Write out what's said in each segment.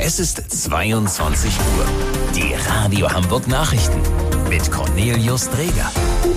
Es ist 22 Uhr. Die Radio Hamburg Nachrichten mit Cornelius Dreger.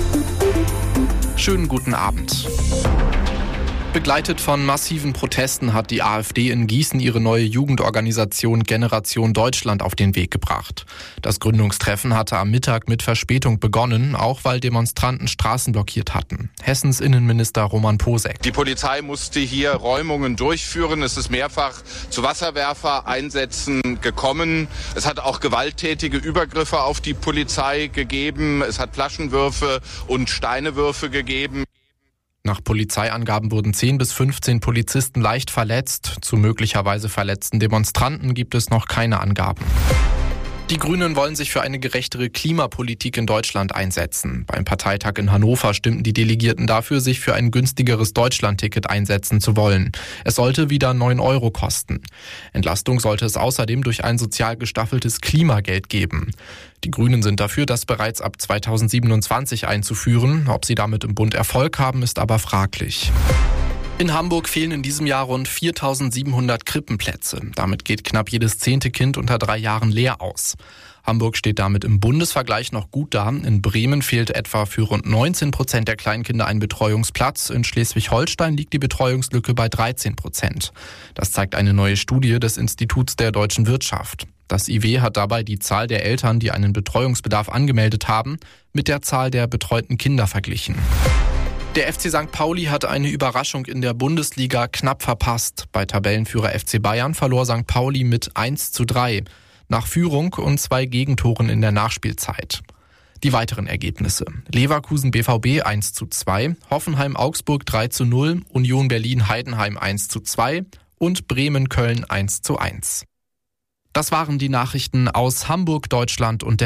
Schönen guten Abend. Begleitet von massiven Protesten hat die AfD in Gießen ihre neue Jugendorganisation Generation Deutschland auf den Weg gebracht. Das Gründungstreffen hatte am Mittag mit Verspätung begonnen, auch weil Demonstranten Straßen blockiert hatten. Hessens Innenminister Roman Posek. Die Polizei musste hier Räumungen durchführen. Es ist mehrfach zu Wasserwerfereinsätzen gekommen. Es hat auch gewalttätige Übergriffe auf die Polizei gegeben. Es hat Flaschenwürfe und Steinewürfe gegeben. Nach Polizeiangaben wurden 10 bis 15 Polizisten leicht verletzt. Zu möglicherweise verletzten Demonstranten gibt es noch keine Angaben. Die Grünen wollen sich für eine gerechtere Klimapolitik in Deutschland einsetzen. Beim Parteitag in Hannover stimmten die Delegierten dafür, sich für ein günstigeres Deutschlandticket einsetzen zu wollen. Es sollte wieder 9 € kosten. Entlastung sollte es außerdem durch ein sozial gestaffeltes Klimageld geben. Die Grünen sind dafür, das bereits ab 2027 einzuführen. Ob sie damit im Bund Erfolg haben, ist aber fraglich. In Hamburg fehlen in diesem Jahr rund 4.700 Krippenplätze. Damit geht knapp jedes 10. Kind unter 3 Jahren leer aus. Hamburg steht damit im Bundesvergleich noch gut da. In Bremen fehlt etwa für rund 19% der Kleinkinder ein Betreuungsplatz. In Schleswig-Holstein liegt die Betreuungslücke bei 13%. Das zeigt eine neue Studie des Instituts der deutschen Wirtschaft. Das IW hat dabei die Zahl der Eltern, die einen Betreuungsbedarf angemeldet haben, mit der Zahl der betreuten Kinder verglichen. Der FC St. Pauli hat eine Überraschung in der Bundesliga knapp verpasst. Bei Tabellenführer FC Bayern verlor St. Pauli mit 1:3 nach Führung und 2 Gegentoren in der Nachspielzeit. Die weiteren Ergebnisse: Leverkusen BVB 1:2, Hoffenheim Augsburg 3:0, Union Berlin Heidenheim 1:2 und Bremen Köln 1:1. Das waren die Nachrichten aus Hamburg, Deutschland und der